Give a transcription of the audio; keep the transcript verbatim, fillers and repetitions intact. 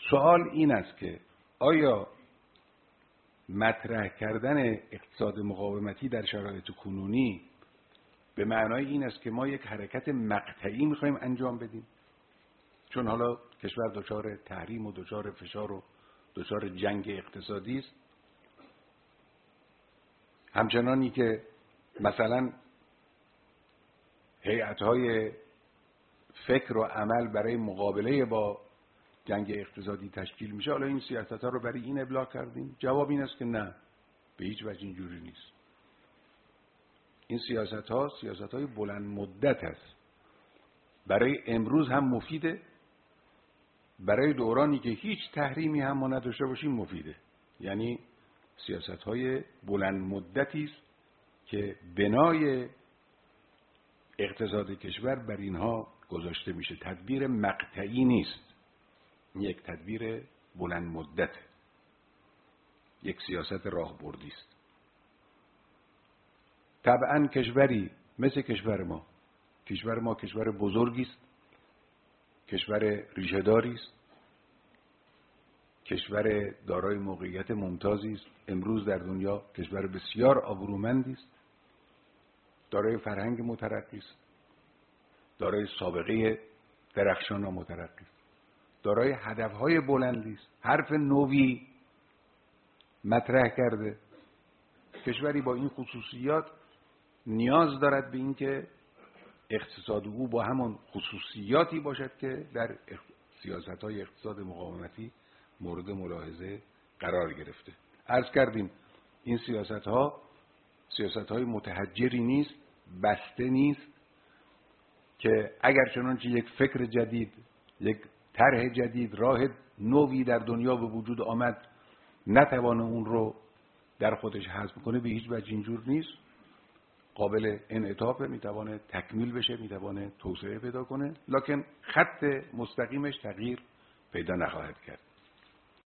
سوال این است که آیا مطرح کردن اقتصاد مقاومتی در شرایط کنونی به معنای این است که ما یک حرکت مقطعی میخوایم انجام بدیم؟ چون حالا کشور دچار تحریم و دچار فشار و دچار جنگ اقتصادی است، همچنانی که مثلا هیئت‌های فکر و عمل برای مقابله با جنگ اقتصادی تشکیل میشه، حالا این سیاست‌ها رو برای این ابلاغ کردیم؟ جواب این است که نه، به هیچ وجه اینجوری نیست. این سیاست‌ها سیاست‌های بلند مدت است، برای امروز هم مفیده، برای دورانی که هیچ تحریمی هم ما نداشته باشیم مفیده. یعنی سیاست‌های بلند مدتی است که بنای اقتصاد کشور بر اینها گذاشته میشه. تدبیر مقطعی نیست، یک تدبیر بلند مدت، یک سیاست راهبردی است. طبعا کشوری مثل کشور ما، کشور ما کشور بزرگی است، کشور ریشه‌داری است، کشور دارای موقعیت ممتازی است، امروز در دنیا کشور بسیار آبرومندی است، دارای فرهنگ مترقی است، دارای سابقه درخشان و مترقی است، دارای هدفهای بلندی است، حرف نوی مطرح کرده. کشوری با این خصوصیات نیاز دارد به این که اقتصاد او با همون خصوصیاتی باشد که در سیاست‌های اقتصاد مقاومتی مورد ملاحظه قرار گرفته. عرض کردیم این سیاست‌ها سیاست‌های متحجری نیست، بسته نیست که اگر چنانچه یک فکر جدید، یک طرح جدید، راه نوی در دنیا به وجود آمد نتوانه اون رو در خودش حذف کنه، به هیچ وجه اینجور نیست. قابل انعطاف، میتوانه تکمیل بشه، میتوانه توسعه پیدا کنه، لکن خط مستقیمش تغییر پیدا نخواهد کرد.